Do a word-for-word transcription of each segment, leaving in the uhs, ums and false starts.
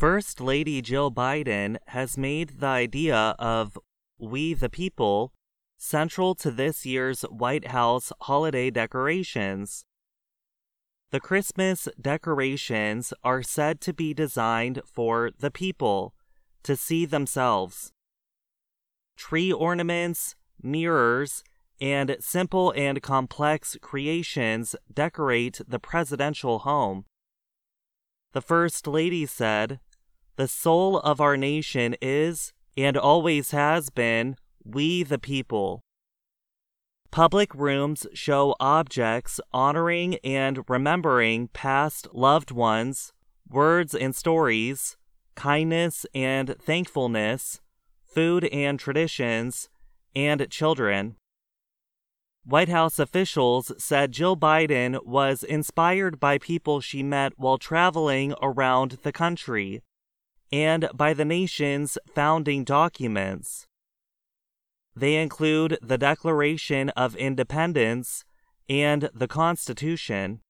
First Lady Jill Biden has made the idea of "We the People" central to this year's White House holiday decorations. The Christmas decorations are said to be designed for the people to see themselves. Tree ornaments, mirrors, and simple and complex creations decorate the presidential home. The First Lady said, "The soul of our nation is, and always has been, we the people." Public rooms show objects honoring and remembering past loved ones, words and stories, kindness and thankfulness, food and traditions, and children. White House officials said Jill Biden was inspired by people she met while traveling around the country and by the nation's founding documents. They include the Declaration of Independence and the Constitution.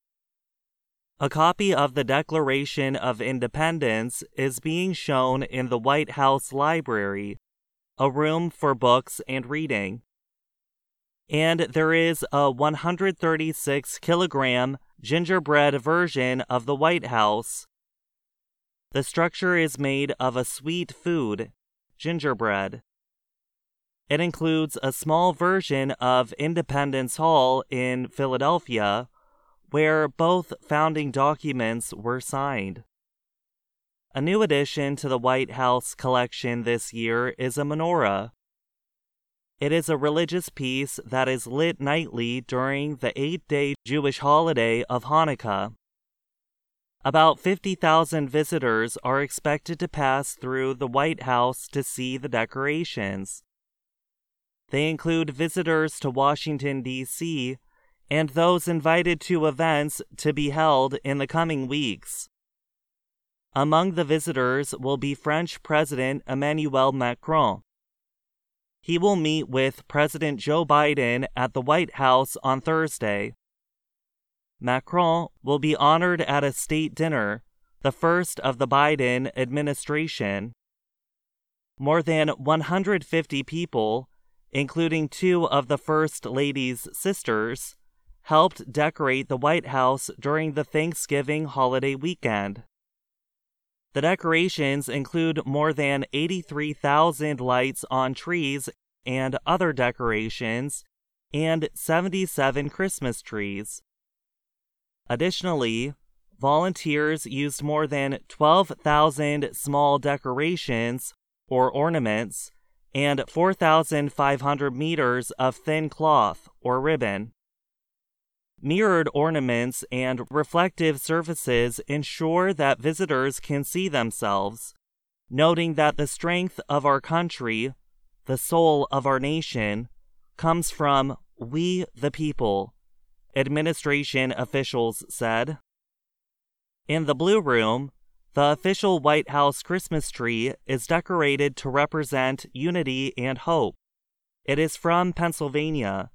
A copy of the Declaration of Independence is being shown in the White House Library, a room for books and reading. And there is a one hundred thirty-six kilogram gingerbread version of the White House. The structure is made of a sweet food, gingerbread. It includes a small version of Independence Hall in Philadelphia, where both founding documents were signed. A new addition to the White House collection this year is a menorah. It is a religious piece that is lit nightly during the eight-day Jewish holiday of Hanukkah. About fifty thousand visitors are expected to pass through the White House to see the decorations. They include visitors to Washington, D C, and those invited to events to be held in the coming weeks. Among the visitors will be French President Emmanuel Macron. He will meet with President Joe Biden at the White House on Thursday. Macron will be honored at a state dinner, the first of the Biden administration. More than one hundred fifty people, including two of the First Lady's sisters, helped decorate the White House during the Thanksgiving holiday weekend. The decorations include more than eighty-three thousand lights on trees and other decorations, and seventy-seven Christmas trees. Additionally, volunteers used more than twelve thousand small decorations, or ornaments, and four thousand five hundred meters of thin cloth, or ribbon. Mirrored ornaments and reflective surfaces ensure that visitors can see themselves, noting that the strength of our country, the soul of our nation, comes from we the people, administration officials said. In the Blue Room, the official White House Christmas tree is decorated to represent unity and hope. It is from Pennsylvania.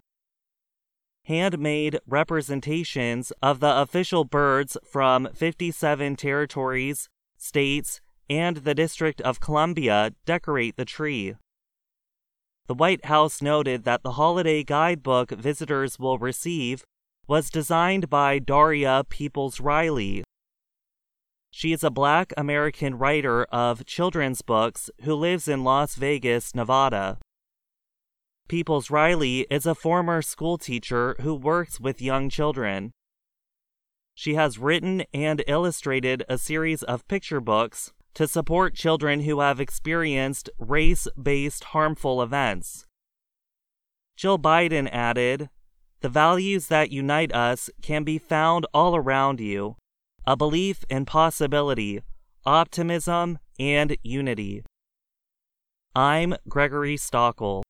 Handmade representations of the official birds from fifty-seven territories, states, and the District of Columbia decorate the tree. The White House noted that the holiday guidebook visitors will receive was designed by Daria Peoples-Riley. She is a Black American writer of children's books who lives in Las Vegas, Nevada. Peoples-Riley is a former schoolteacher who works with young children. She has written and illustrated a series of picture books to support children who have experienced race-based harmful events. Jill Biden added, "The values that unite us can be found all around you. A belief in possibility, optimism, and unity." I'm Gregory Stockel.